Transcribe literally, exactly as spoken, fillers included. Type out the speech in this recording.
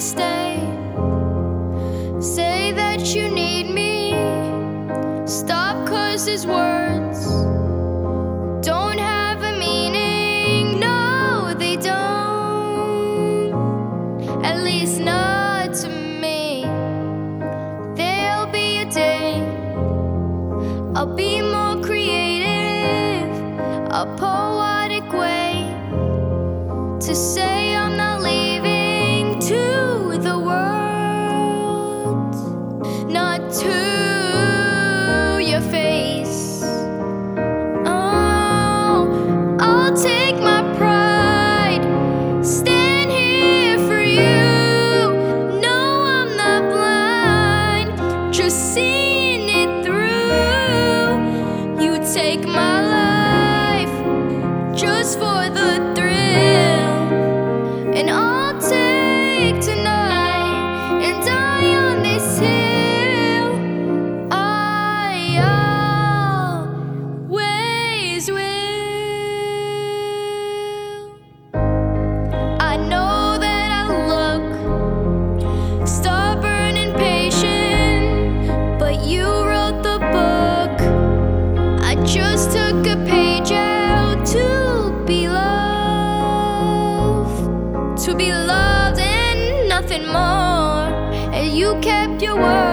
stay. Say that you need me. Stop, 'cause his words don't have a meaning. No, they don't. At least not to me. There'll be a day I'll be more creative, a poetic way to say I'm not leaving to the world, not to your face. Oh, I'll take my pride, stand here for you. No, I'm not blind, just seeing it through. You take my life just for the thrill, and I'll take tonight and die on this hill. I always will. I know that I look stubborn and patient, but you wrote the book. I just took a page out to be loved, to be loved and nothing more. And you kept your word.